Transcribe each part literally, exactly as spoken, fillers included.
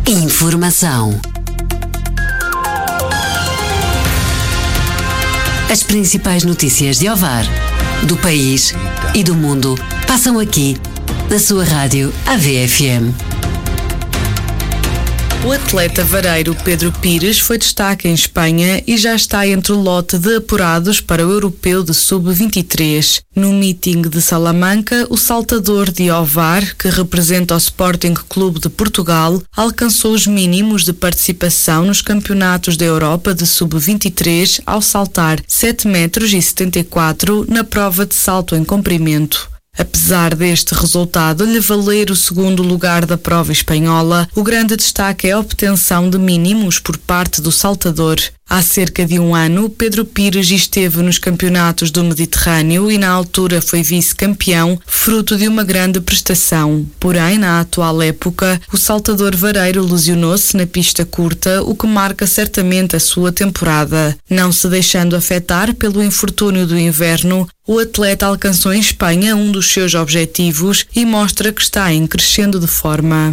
Informação. As principais notícias de Ovar, do país e do mundo passam aqui na sua rádio A V F M. O atleta vareiro Pedro Pires foi destaque em Espanha e já está entre o lote de apurados para o Europeu de sub vinte e três. No meeting de Salamanca, o saltador de Ovar, que representa o Sporting Clube de Portugal, alcançou os mínimos de participação nos campeonatos da Europa de sub vinte e três ao saltar sete metros e setenta e quatro na prova de salto em comprimento. Apesar deste resultado lhe valer o segundo lugar da prova espanhola, o grande destaque é a obtenção de mínimos por parte do saltador. Há cerca de um ano, Pedro Pires esteve nos campeonatos do Mediterrâneo e na altura foi vice-campeão, fruto de uma grande prestação. Porém, na atual época, o saltador vareiro lesionou-se na pista curta, o que marca certamente a sua temporada. Não se deixando afetar pelo infortúnio do inverno, o atleta alcançou em Espanha um dos seus objetivos e mostra que está em crescendo de forma.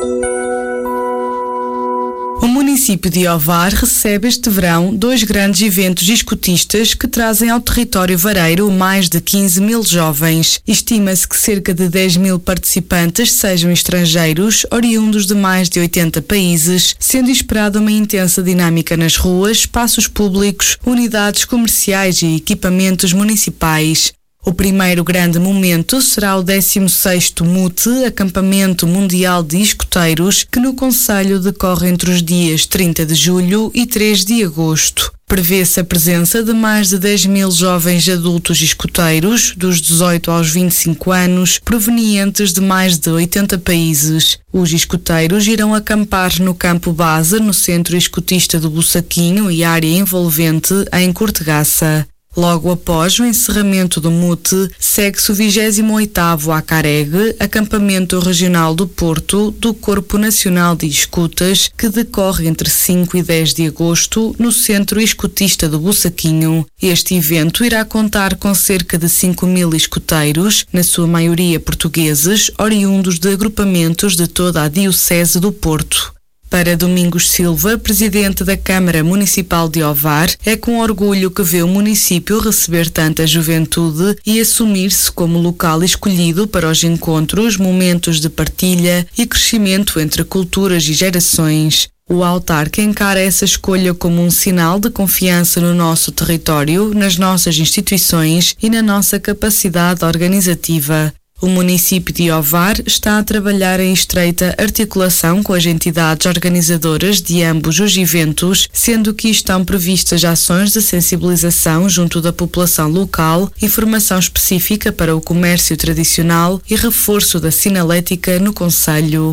O município de Ovar recebe este verão dois grandes eventos escotistas que trazem ao território vareiro mais de quinze mil jovens. Estima-se que cerca de dez mil participantes sejam estrangeiros, oriundos de mais de oitenta países, sendo esperada uma intensa dinâmica nas ruas, espaços públicos, unidades comerciais e equipamentos municipais. O primeiro grande momento será o décimo sexto M U T, Acampamento Mundial de Escoteiros, que no concelho decorre entre os dias trinta de julho e três de agosto. Prevê-se a presença de mais de dez mil jovens adultos escoteiros, dos dezoito aos vinte e cinco anos, provenientes de mais de oitenta países. Os escoteiros irão acampar no campo base, no Centro Escotista do Bussaquinho e área envolvente, em Cortegaça. Logo após o encerramento do M U T, segue-se o vigésimo oitavo Acareg, Acampamento Regional do Porto, do Corpo Nacional de Escutas, que decorre entre cinco e dez de agosto no Centro Escotista do Bussaquinho. Este evento irá contar com cerca de cinco mil escoteiros, na sua maioria portugueses, oriundos de agrupamentos de toda a Diocese do Porto. Para Domingos Silva, presidente da Câmara Municipal de Ovar, é com orgulho que vê o município receber tanta juventude e assumir-se como local escolhido para os encontros, momentos de partilha e crescimento entre culturas e gerações. O autarca encara essa escolha como um sinal de confiança no nosso território, nas nossas instituições e na nossa capacidade organizativa. O município de Ovar está a trabalhar em estreita articulação com as entidades organizadoras de ambos os eventos, sendo que estão previstas ações de sensibilização junto da população local, informação específica para o comércio tradicional e reforço da sinalética no concelho.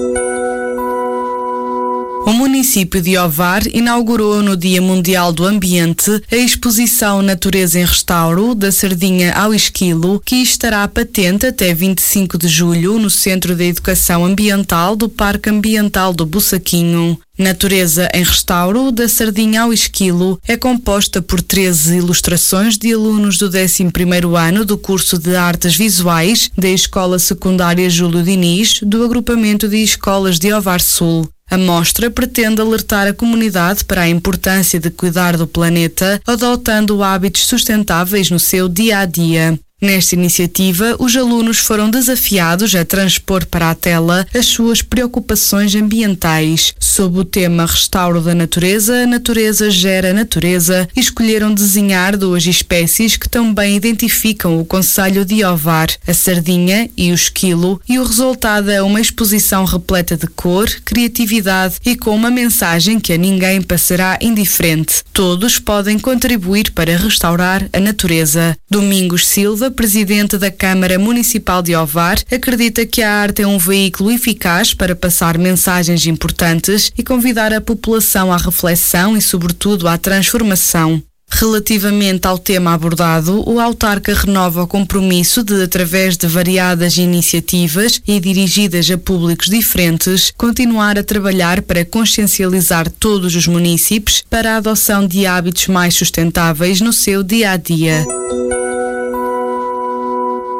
O município de Ovar inaugurou no Dia Mundial do Ambiente a exposição Natureza em Restauro, da sardinha ao esquilo, que estará patente até vinte e cinco de julho no Centro de Educação Ambiental do Parque Ambiental do Bussaquinho. Natureza em Restauro, da sardinha ao esquilo, é composta por treze ilustrações de alunos do décimo primeiro ano do curso de Artes Visuais da Escola Secundária Júlio Diniz, do agrupamento de escolas de Ovar Sul. A mostra pretende alertar a comunidade para a importância de cuidar do planeta, adotando hábitos sustentáveis no seu dia-a-dia. Nesta iniciativa, os alunos foram desafiados a transpor para a tela as suas preocupações ambientais. Sob o tema Restauro da Natureza, a natureza gera natureza, e escolheram desenhar duas espécies que também identificam o concelho de Ovar, a sardinha e o esquilo, e o resultado é uma exposição repleta de cor, criatividade e com uma mensagem que a ninguém passará indiferente. Todos podem contribuir para restaurar a natureza. Domingos Silva, presidente da Câmara Municipal de Ovar, acredita que a arte é um veículo eficaz para passar mensagens importantes e convidar a população à reflexão e, sobretudo, à transformação. Relativamente ao tema abordado, o autarca renova o compromisso de, através de variadas iniciativas e dirigidas a públicos diferentes, continuar a trabalhar para consciencializar todos os munícipes para a adoção de hábitos mais sustentáveis no seu dia-a-dia.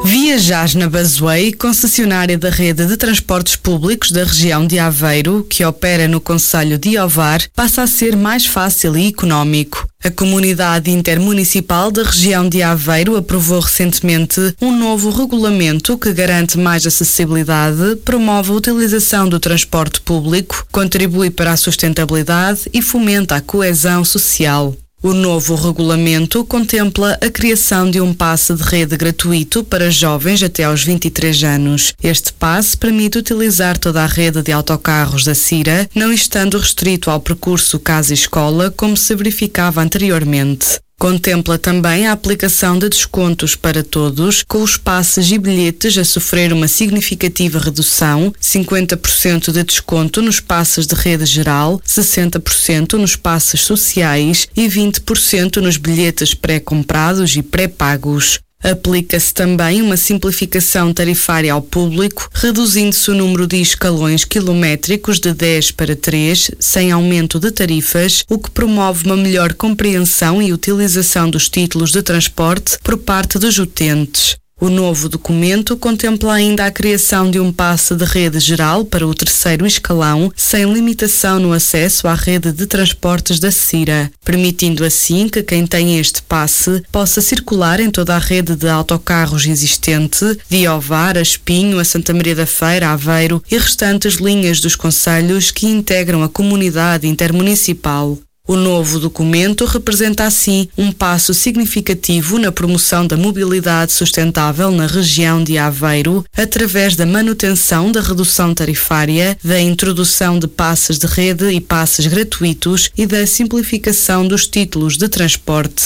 Viajar na Busway, concessionária da rede de transportes públicos da região de Aveiro, que opera no concelho de Ovar, passa a ser mais fácil e económico. A Comunidade Intermunicipal da região de Aveiro aprovou recentemente um novo regulamento que garante mais acessibilidade, promove a utilização do transporte público, contribui para a sustentabilidade e fomenta a coesão social. O novo regulamento contempla a criação de um passe de rede gratuito para jovens até aos vinte e três anos. Este passe permite utilizar toda a rede de autocarros da Cira, não estando restrito ao percurso casa-escola, como se verificava anteriormente. Contempla também a aplicação de descontos para todos, com os passes e bilhetes a sofrer uma significativa redução, cinquenta por cento de desconto nos passes de rede geral, sessenta por cento nos passes sociais e vinte por cento nos bilhetes pré-comprados e pré-pagos. Aplica-se também uma simplificação tarifária ao público, reduzindo-se o número de escalões quilométricos de dez para três, sem aumento de tarifas, o que promove uma melhor compreensão e utilização dos títulos de transporte por parte dos utentes. O novo documento contempla ainda a criação de um passe de rede geral para o terceiro escalão, sem limitação no acesso à rede de transportes da Cira, permitindo assim que quem tem este passe possa circular em toda a rede de autocarros existente, de Ovar a Espinho, a Santa Maria da Feira, a Aveiro e restantes linhas dos concelhos que integram a Comunidade Intermunicipal. O novo documento representa, assim, um passo significativo na promoção da mobilidade sustentável na região de Aveiro, através da manutenção da redução tarifária, da introdução de passes de rede e passes gratuitos e da simplificação dos títulos de transporte.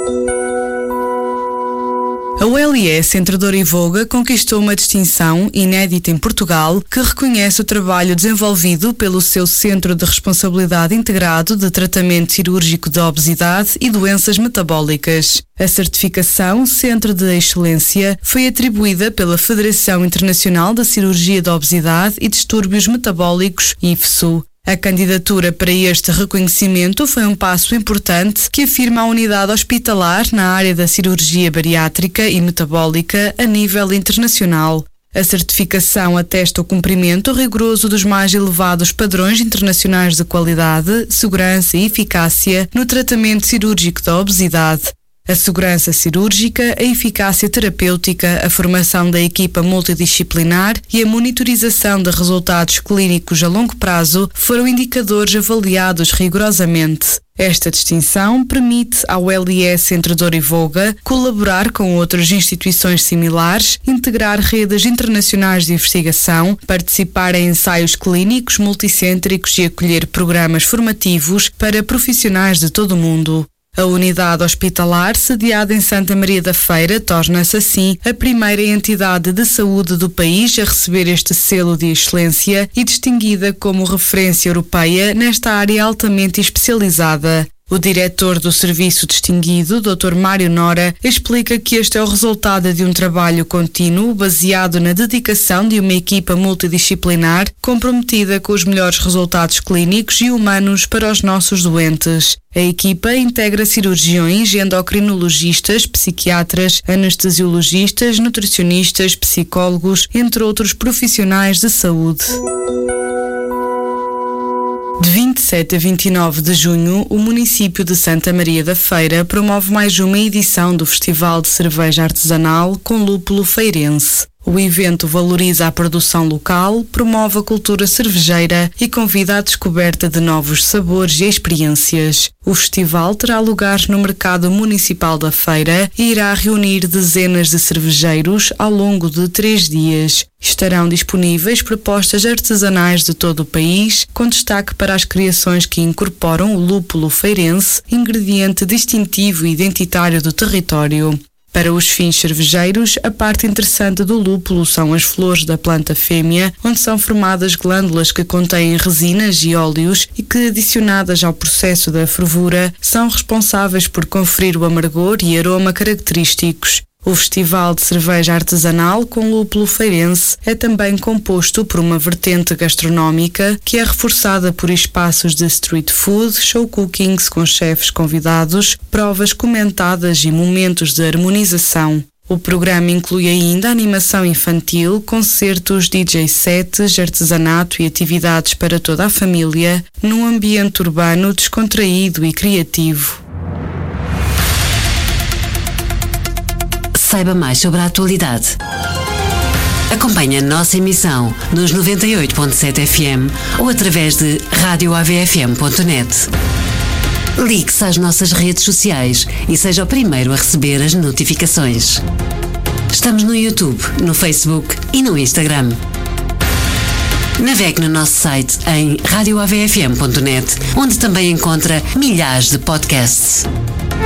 A U L S entre Douro e Voga conquistou uma distinção inédita em Portugal que reconhece o trabalho desenvolvido pelo seu Centro de Responsabilidade Integrado de Tratamento Cirúrgico de Obesidade e Doenças Metabólicas. A certificação Centro de Excelência foi atribuída pela Federação Internacional da Cirurgia de Obesidade e Distúrbios Metabólicos, I F S U. A candidatura para este reconhecimento foi um passo importante que afirma a unidade hospitalar na área da cirurgia bariátrica e metabólica a nível internacional. A certificação atesta o cumprimento rigoroso dos mais elevados padrões internacionais de qualidade, segurança e eficácia no tratamento cirúrgico da obesidade. A segurança cirúrgica, a eficácia terapêutica, a formação da equipa multidisciplinar e a monitorização de resultados clínicos a longo prazo foram indicadores avaliados rigorosamente. Esta distinção permite ao U L S entre Douro e Voga colaborar com outras instituições similares, integrar redes internacionais de investigação, participar em ensaios clínicos multicêntricos e acolher programas formativos para profissionais de todo o mundo. A unidade hospitalar, sediada em Santa Maria da Feira, torna-se assim a primeira entidade de saúde do país a receber este selo de excelência e distinguida como referência europeia nesta área altamente especializada. O diretor do Serviço Distinguido, doutor Mário Nora, explica que este é o resultado de um trabalho contínuo baseado na dedicação de uma equipa multidisciplinar comprometida com os melhores resultados clínicos e humanos para os nossos doentes. A equipa integra cirurgiões, endocrinologistas, psiquiatras, anestesiologistas, nutricionistas, psicólogos, entre outros profissionais de saúde. De vinte e sete a vinte e nove de junho, o município de Santa Maria da Feira promove mais uma edição do Festival de Cerveja Artesanal com Lúpulo Feirense. O evento valoriza a produção local, promove a cultura cervejeira e convida à descoberta de novos sabores e experiências. O festival terá lugar no Mercado Municipal da Feira e irá reunir dezenas de cervejeiros ao longo de três dias. Estarão disponíveis propostas artesanais de todo o país, com destaque para as criações que incorporam o lúpulo feirense, ingrediente distintivo e identitário do território. Para os fins cervejeiros, a parte interessante do lúpulo são as flores da planta fêmea, onde são formadas glândulas que contêm resinas e óleos e que, adicionadas ao processo da fervura, são responsáveis por conferir o amargor e aroma característicos. O Festival de Cerveja Artesanal com Lúpulo Feirense é também composto por uma vertente gastronómica que é reforçada por espaços de street food, show cookings com chefes convidados, provas comentadas e momentos de harmonização. O programa inclui ainda animação infantil, concertos, D J sets, artesanato e atividades para toda a família, num ambiente urbano descontraído e criativo. Saiba mais sobre a atualidade. Acompanhe a nossa emissão nos noventa e oito ponto sete F M ou através de rádio A V F M ponto net. Ligue-se às nossas redes sociais e seja o primeiro a receber as notificações. Estamos no YouTube, no Facebook e no Instagram. Navegue no nosso site em rádio A V F M ponto net, onde também encontra milhares de podcasts.